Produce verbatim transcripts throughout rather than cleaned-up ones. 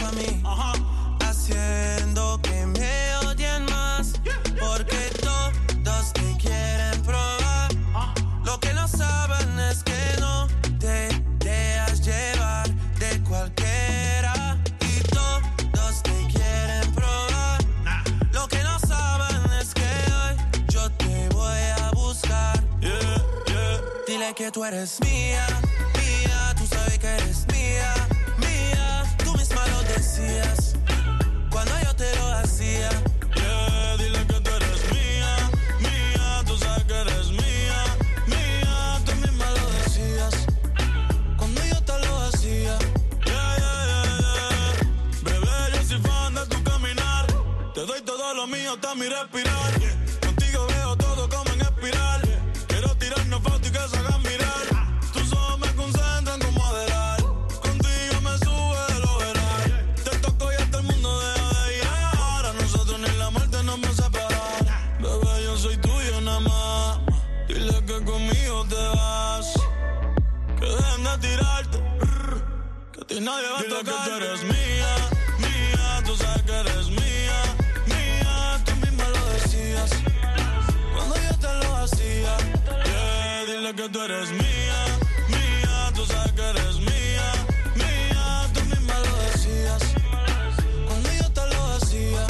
pa' mí, ajá, haciendo que me odien más, yeah, porque todos te quieren probar, ah, lo que no saben es que no te dejas llevar de cualquiera, y todos te quieren probar, nah, lo que no saben es que hoy yo te voy a buscar, yeah, yeah. Dile que tú eres mía, mía, tú sabes que eres mía, mía, tú misma lo decías cuando yo te lo hacía. Yeah, dile que tú eres mía, mía, tú sabes que eres mía, mía, tú misma lo decías cuando yo te lo hacía. Yeah, yeah, yeah, yeah. Bebé, yo soy fan de tu caminar, te doy todo lo mío hasta mi respirar, yeah. Contigo veo todo como en espiral, yeah. Quiero tirarnos fotos y que se hagan mirar, tus ojos me concentran como adelar, contigo me sube lo veral, te toco y hasta el mundo deja de ir, ahora nosotros ni la muerte nos va a separar. Bebé, yo soy tuyo nada más, dile que conmigo te vas, que dejen de tirarte, que a ti nadie va a tocar. Dile que tú eres mía, mía, tú sabes que eres mía, mía, tú misma lo decías cuando yo te lo hacía. Yeah, dile que tú eres mía, mía, tú sabes que eres mía, mía, tú misma lo decías cuando yo te lo hacía.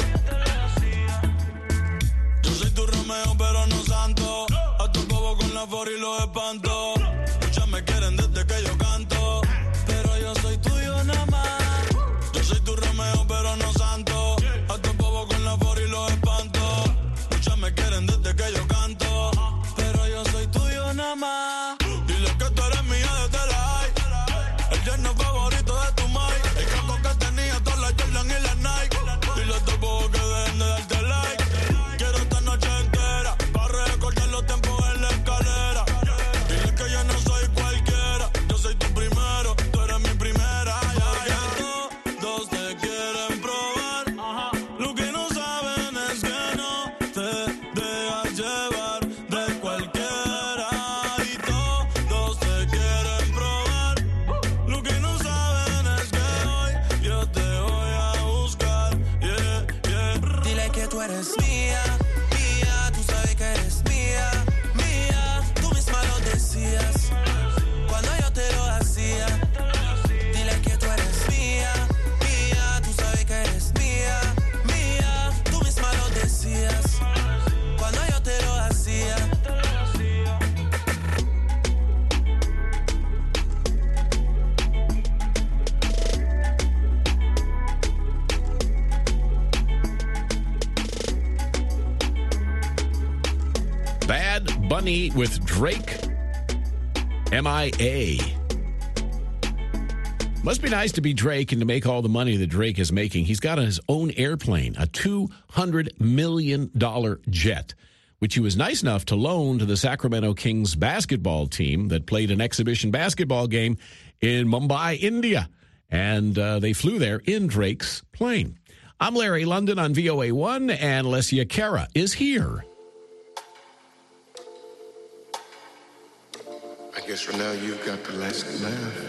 Yo soy tu Romeo pero no santo, a tu bobo con la for y los espanto. Muchas me quieren desde que yo canto, pero yo soy tuyo nada más. Yo soy tu Romeo pero no santo, a tu bobo con la for y los espanto. Muchas me quieren desde que yo canto, pero yo soy tuyo nada más. Dile que tú eres mía desde la high, el yerno favorito de tu mai, el campo que tenía todas las Jordan y las Nike. Dile a tu bobo que dejen de darte like, quiero esta noche entera para recordar los tiempos en la escalera. Dile que yo no soy cualquiera, yo soy tu primero, tú eres mi primera. Ya, ya, todos te quieren probar, ajá, lo que no saben es que no te dejas llevar de cualquiera, y todos te quieren probar, lo que no saben es que hoy yo te voy a buscar, yeah, yeah. Dile que tú eres mía, mía, tú sabes que eres mía, mía, tú misma lo decías cuando yo te lo hacía. Dile que tú eres mía, mía, tú sabes que eres mía, mía, tú misma lo decías cuando yo te lo hacía. Bad Bunny with Drake, M I A. Must be nice to be Drake and to make all the money that Drake is making. He's got his own airplane, a two hundred million dollars jet, which he was nice enough to loan to the Sacramento Kings basketball team that played an exhibition basketball game in Mumbai, India. And uh, they flew there in Drake's plane. I'm Larry London on V O A one, and Alessia Cara is here. I guess for now you've got the last laugh.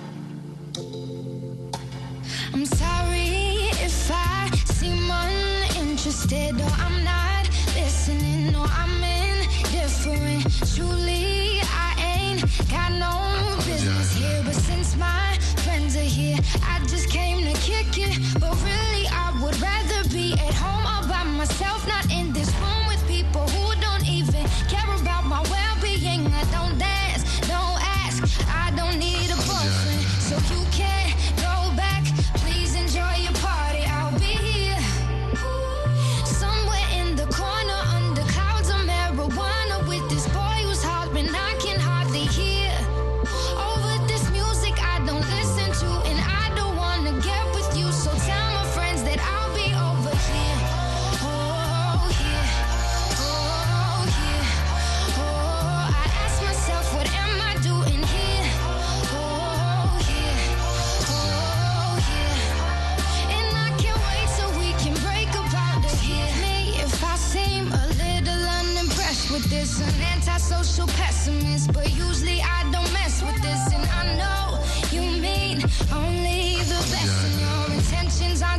I'm sorry if I seem uninterested, or I'm not listening, or I'm indifferent. Truly, I ain't got no business here, but since my friends are here, I just came to kick it. But really, I would rather be at home all by myself, not in this room with people who don't even care about my well-being. I don't dance, don't ask, I don't need a boyfriend, so you can't go back. Please enjoy your party, I'll be here somewhere in the corner under clouds of marijuana with this boy who's hot when I can hardly hear. Over this music I don't listen to, and I don't wanna get with you, so tell my friends that I'll be over here. Oh yeah, oh yeah, oh, I ask myself, what am I doing here? Oh yeah, oh yeah, and I can't wait till we can break up out of here. Me, if I seem a little unimpressed with this, an antisocial pessimist, but usually I don't mess with this, and I know you mean only the best, and your intentions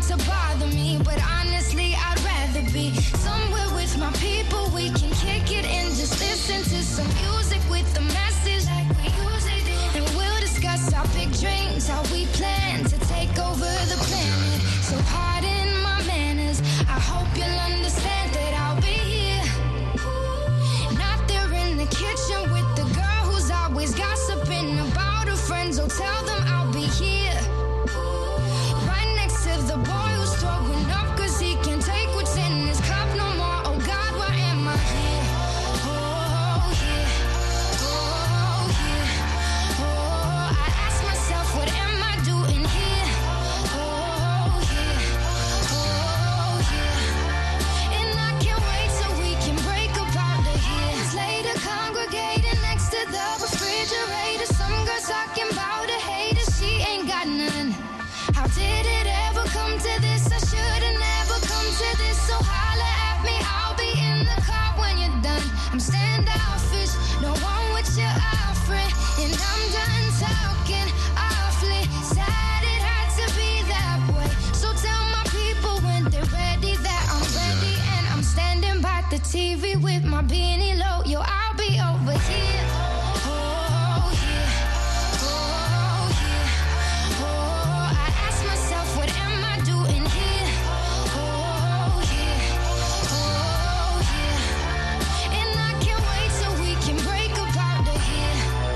want to bother me, but honestly, I'd rather be somewhere with my people. We can kick it and just listen to some music with the message like we usually do. And we'll discuss our big dreams, how we plan to take over the planet. So pardon my manners, I hope you'll understand that I'll be here. Not there in the kitchen with the girl who's always gossiping about her friends. Oh, tell them I'll be here. Right next to the boy who's throwing up cause he can't take what's in his cup no more. Oh God, why am I here? Oh yeah, oh yeah, oh, I ask myself, what am I doing here? Oh yeah, oh yeah, and I can't wait till we can break up out of here. Later congregating next to the refrigerator, some girls talking about a hater, she ain't got none. How did it ever come to this? I should've never come to this. So holla at me, I'll be in the car when you're done. I'm standoffish, no one what you're offering, and I'm done talking awfully. Sad it had to be that way. So tell my people when they're ready that I'm ready, and I'm standing by the T V with my beanie low. Yo, I'll be over here. Oh yeah, oh yeah, oh, I ask myself, what am I doing here? Oh yeah, oh yeah, and I can't wait till we can break up out of here.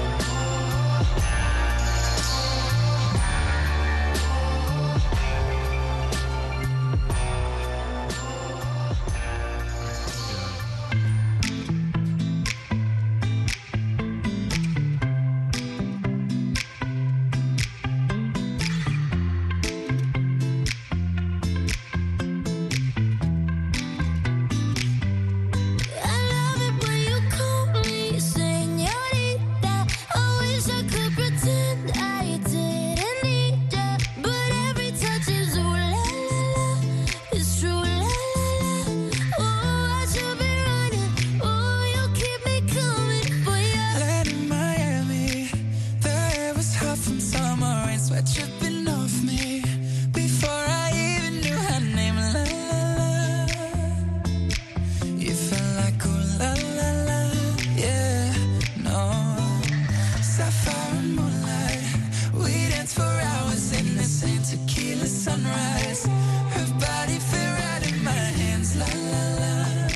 I love it when you call me señorita. I wish I could pretend I didn't need ya, but every touch is ooh la la la. It's true la la la. Oh, I should be running. Oh, you keep me coming for ya. Land in Miami, the air was hot from summer rain, sweat dripping off me before I even knew her name. La la la, you felt like ooh la la la, yeah, no. Sapphire and moonlight, we danced for hours in the same tequila sunrise. Her body fit right in my hands, la la la.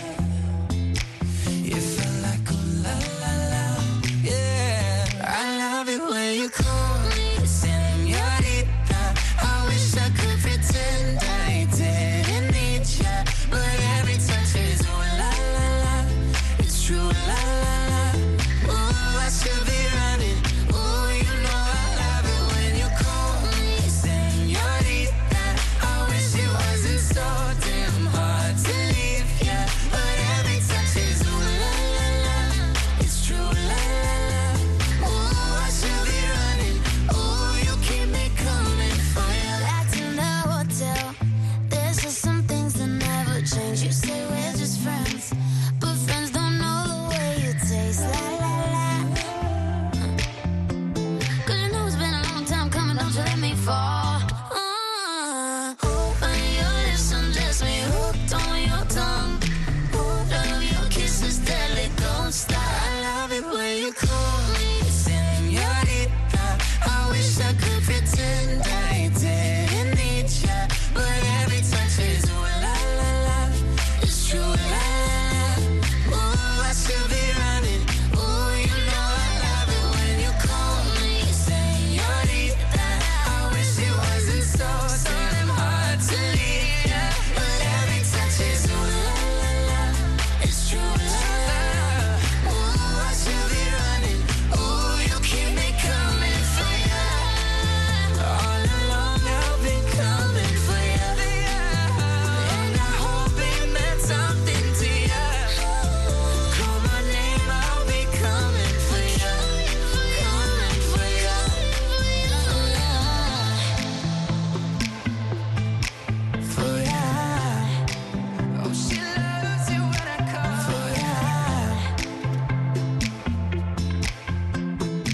You felt like ooh la la la, yeah. I love it when you call me señorita. I wish I could pretend I didn't need ya, but every touch is ooh la la la. It's true la la la. Ooh, I should be running. Ooh, you know I love it when you call me señorita. I wish it wasn't so damn hard to leave ya, but every touch is ooh la la la. It's true la la la. Ooh, I should be running. Ooh, you keep me coming for ya. Back in the hotel, there's just some things that never change. You say we're just friends, but friends don't know the way you taste. La la la. Cause you know it's been a long time coming, don't you let me fall. Uh, when your lips undress me, hooked on your tongue. Love your kisses, deadly, don't stop. I love it when you call me señorita. I wish I could pretend I didn't need ya, but every touch is ooh la la la. It's true la la la. Ooh, I should be running. Ooh, you know I love it when you call me señorita. I wish it wasn't so damn hard to leave ya, but every touch is ooh la la la. It's true la la la. Ooh, I should be running. Ooh, you keep me coming for ya. All along I've been coming for ya, and I hope it meant something to ya. Call my name, I'll be coming for ya, coming for ya. For ya. Oh, she loves it when I call for ya.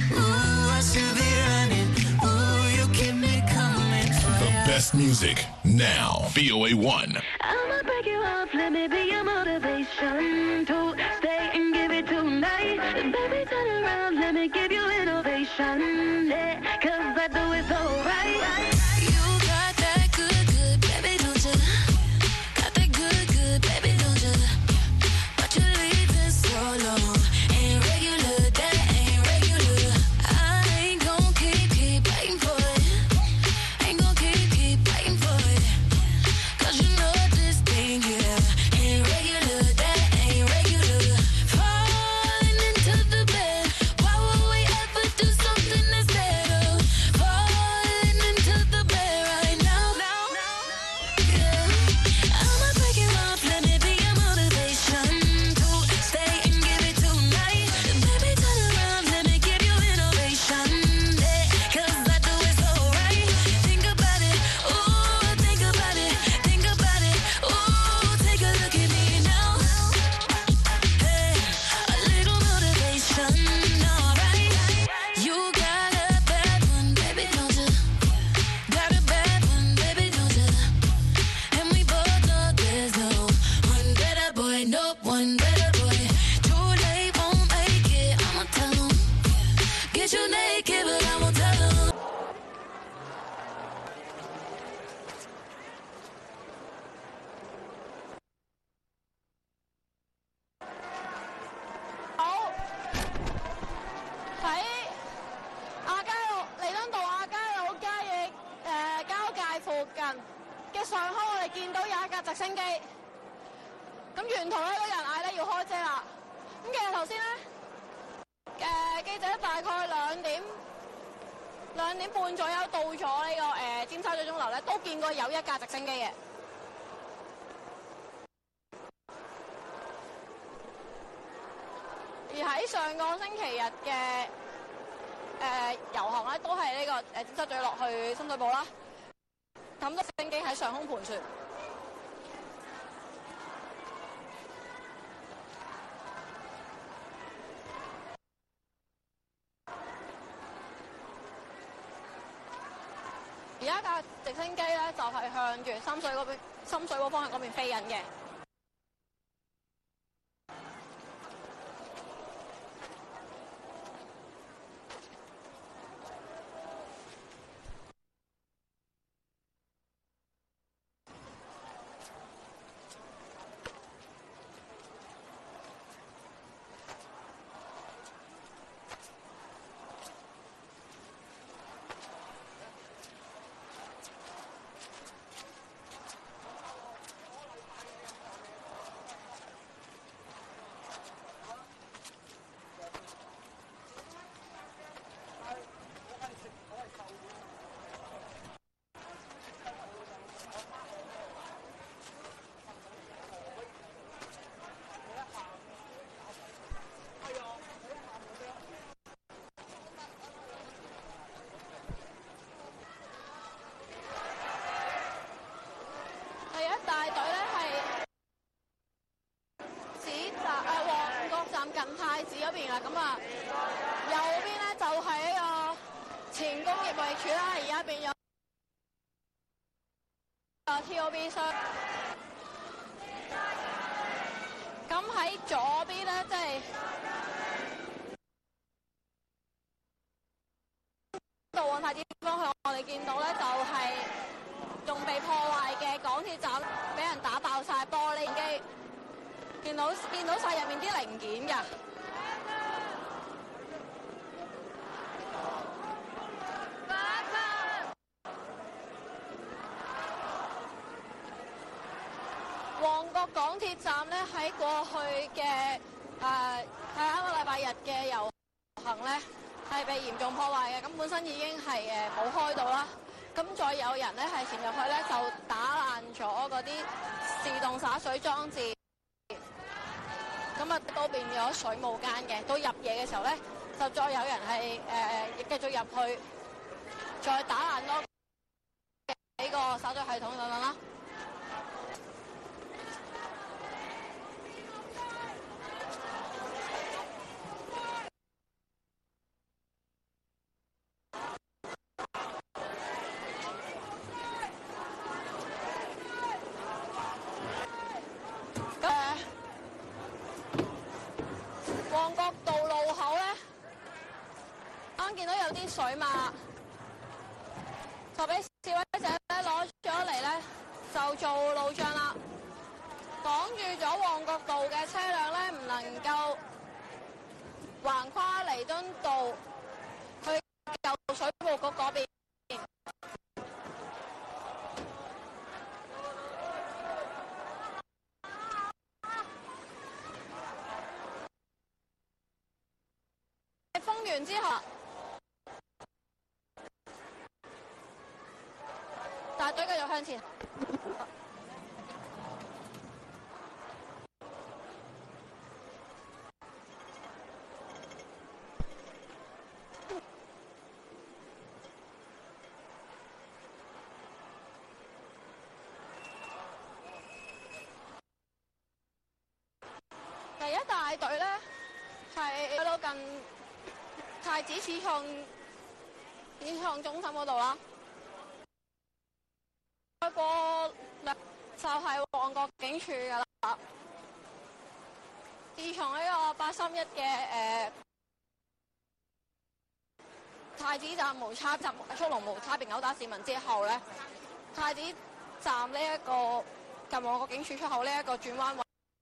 Ooh, I should be running. Ooh, you keep me coming for The ya. best music Now, V O A one. I'ma break you off, let me be your motivation to stay and give it tonight. Baby, turn around, let me give you innovation. Yeah, cause I do it so right. You got that good, good, baby, don't you? Got that good, good, baby, don't you? But you leaving so long. Ain't regular, that ain't regular. I ain't gon' keep, keep waiting for it. Ain't gon' keep, keep waiting for it. Cause you know this thing here ain't regular, that ain't regular. Falling into the bed. Why would we ever do something that's better? Falling into the bed right now. Yeah. I'ma break you off, let me be your motivation to stay and give it tonight. Baby, turn around, let me give you innovation. Yeah, cause I do it so right. Think about it, ooh, think about it, think about it, ooh, take a look at me now. Hey, a little motivation, alright. You got a bad one, baby, don't you? Got a bad one, baby, don't you? And we both know there's no one better boy, no one better boy. Too late, won't make it, I'ma tell 'em. Get you naked, but I won't tell 'em. 好，喺亞皆老彌敦道亞皆老街嘅誒交界附近嘅上空，我哋見到有一架直升機。咁沿途咧都有人嗌咧要開遮啦。咁其實頭先咧誒記者大概兩點兩點半左右到咗呢、個誒、呃尖沙咀鐘樓咧，都見過有一架直升機嘅。而喺上個星期日嘅誒遊行咧，都係呢、個誒、呃尖沙咀落去深水埗啦。咁多直升機喺上空盤旋。而家架直升機咧就係、向住深水嗰邊、深水埗方向嗰邊飛緊嘅。第一大隊咧係指站誒旺角站近太子嗰邊啦，咁啊右邊咧就係呢個前工業貿易處啦，而家變咗啊 T O B 商。咁喺左邊咧，即係道往太子方向，我哋見到咧就係、仲被破壞嘅港鐵站，俾人打爆晒玻璃機，見到見到晒入面啲零件㗎。旺角港鐵站咧喺過去嘅誒喺一個禮拜日嘅遊行咧係被嚴重破壞嘅，咁本身已經係誒冇開到啦。咁再有人咧係潛入去咧就打爛咗嗰啲自動灑水裝置，咁啊都變咗水務間嘅。到入夜嘅時候咧，就再有人係誒繼續入去，再打爛多幾個灑水系統等等啦。 水馬，就俾示威者咧攞咗嚟咧，就做路障啦，擋住咗旺角道嘅車輛咧，唔能夠橫跨彌敦道去舊水務局嗰邊。封完之後，大隊繼續向前。第一大隊咧係去到近太子始創始創中心嗰度啦，再過就係旺角警署噶啦。自從呢個八三一嘅誒太子站無差別速龍無差別毆打市民之後咧，太子站呢一個近旺角警署出口呢一個轉彎位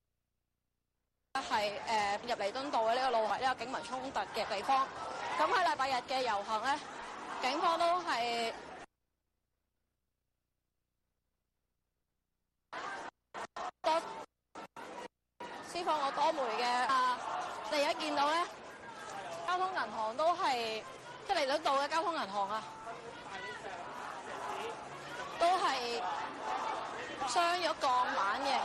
係誒入彌敦道嘅呢個路係呢個警民衝突嘅地方。咁喺禮拜日嘅遊行咧，警方都係多施放咗多枚嘅啊！你而家見到咧，交通銀行都係即係彌敦道嘅交通銀行啊，都係鑲咗鋼板嘅。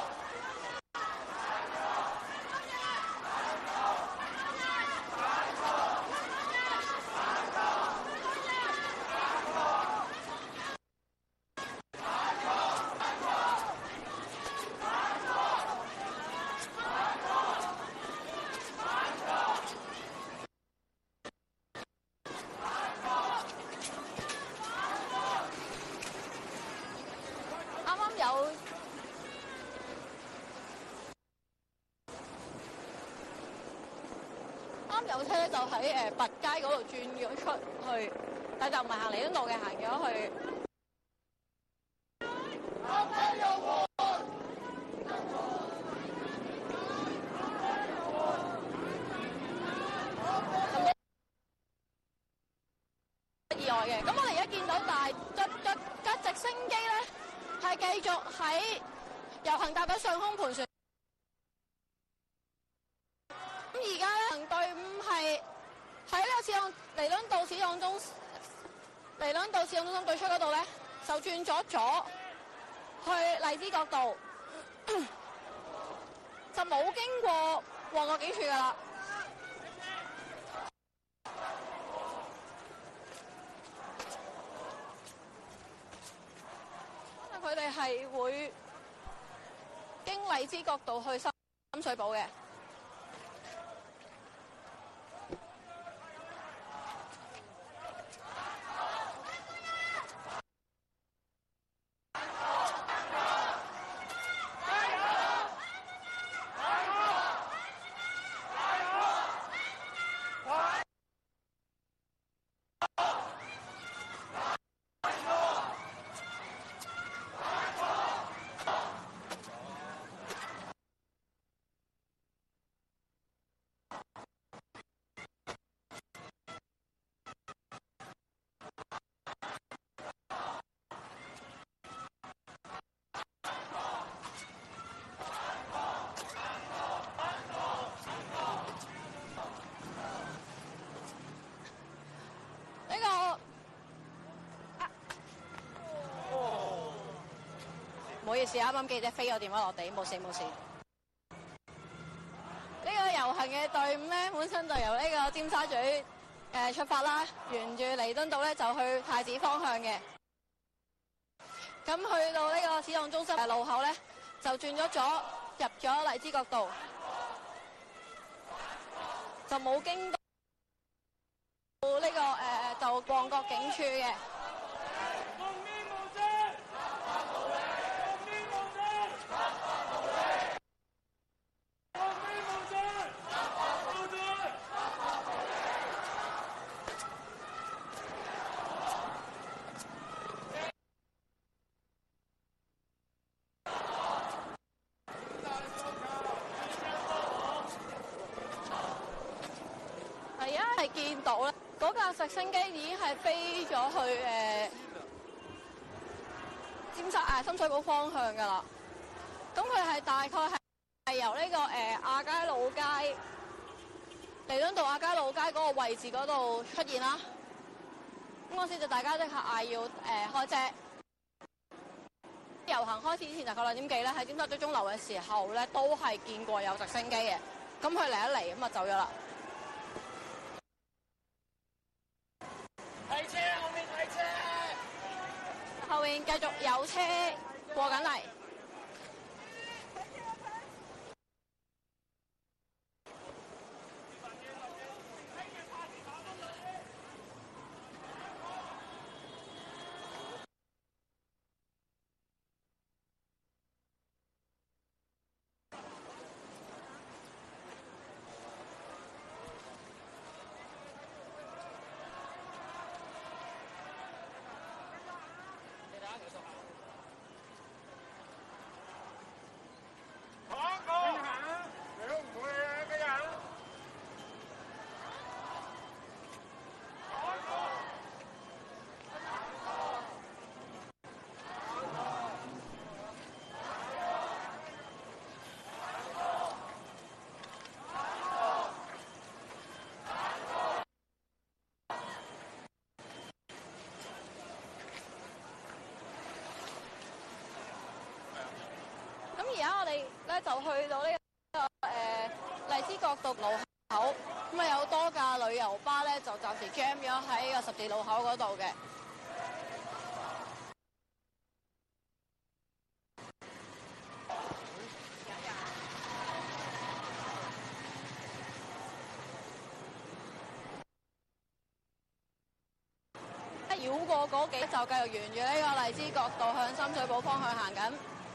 有車就喺誒拔街嗰度轉咗出去，但就唔係行彌敦道嘅，行咗去。意外嘅，咁我哋而家見到大架架架直升機咧，係繼續喺遊行大隊上空盤旋。咁而家咧，隊伍係喺呢個始創彌敦道始創中彌敦道始創中心對出嗰度咧，就轉咗左去荔枝角道，就冇經過旺角警署噶啦。因為佢哋係會經荔枝角道去深水埗嘅。唔好意思，啱啱記者飛個電話落地，冇事冇事。呢個遊行嘅隊伍咧，本身就由呢個尖沙咀誒出發啦，沿住彌敦道咧就去太子方向嘅。咁去到呢個始創中心嘅路口咧，就轉咗左入咗荔枝角道，就冇經到呢個誒就旺角警署嘅。 哋見到咧，嗰架直升機已經係飛咗去誒、呃、尖沙誒深水埗方向㗎啦。咁佢係大概係係由呢、這個誒、呃、亞皆老街彌敦道亞皆老街嗰個位置嗰度出現啦。咁嗰時就大家即刻嗌要誒、呃、開遮。遊行開始之前大概兩點幾咧，喺尖沙咀鐘樓嘅時候咧，都係見過有直升機嘅。咁佢嚟一嚟咁啊走咗啦。 睇車，後面睇車。 後面繼續有車過緊嚟。而家我哋咧就去到呢、這個誒、呃、荔枝角道路口，咁啊有多架旅遊巴咧就暫時 jam 咗喺個十字路口嗰度嘅。繞過嗰幾就繼續沿住呢個荔枝角道向深水埗方向行緊。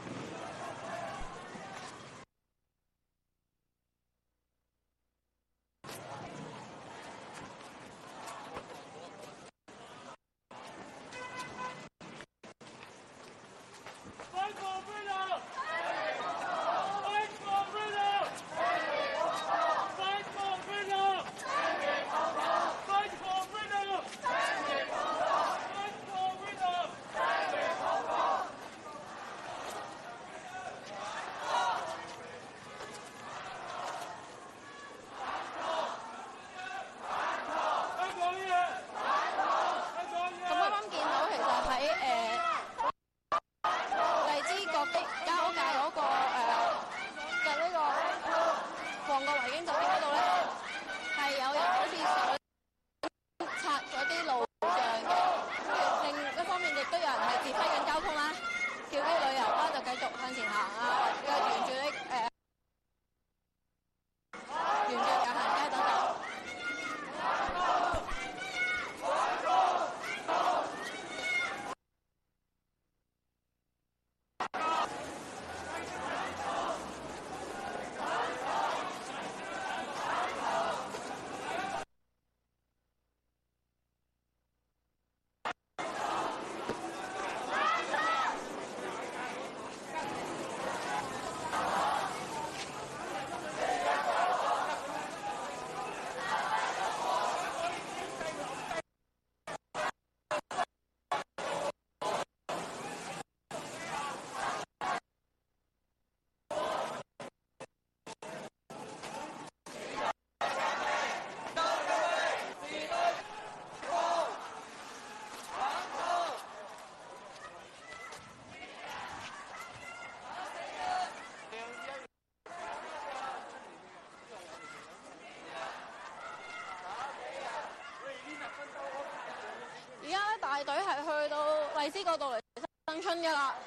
大隊係去到荔枝角道嚟新春㗎啦。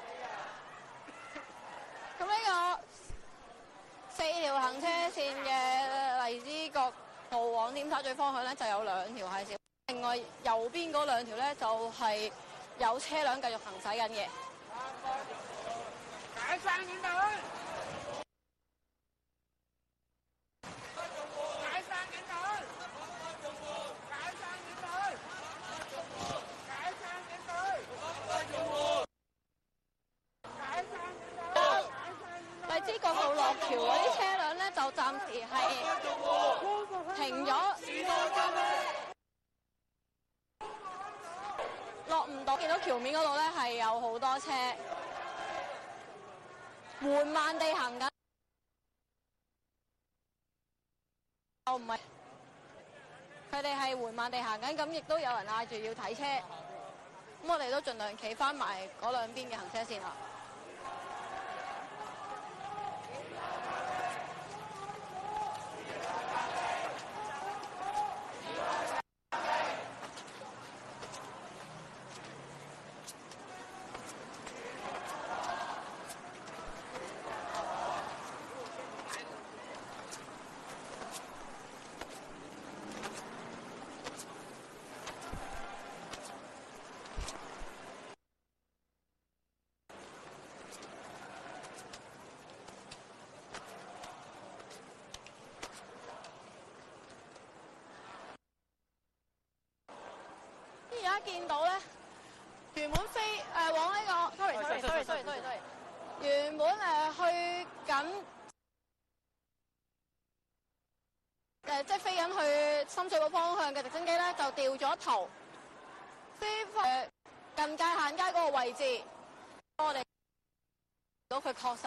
咁呢個四條行車線嘅荔枝角道往尖沙咀方向咧，就有兩條係小，另外右邊嗰兩條咧就係有車輛繼續行駛緊嘅。解散警隊！解散警隊！解散警隊！解散警隊！解散警隊！荔枝角道落橋嗰啲車輛咧，就暫時係停咗，落唔到，見到橋面嗰度咧係有好多車，緩慢地行緊，又唔係，佢哋係緩慢地行緊，咁亦都有人嗌住要睇車，咁我哋都盡量企翻埋嗰兩邊嘅行車線啦。而家見到咧，原本飛誒、呃、往呢、這個 sorry sorry sorry sorry sorry sorry 原本誒、呃、去緊誒、呃、即係飛緊去深水埗方向嘅直升機咧，就掉咗頭，飛誒、呃、近界限街嗰個位置，我哋見到佢確實。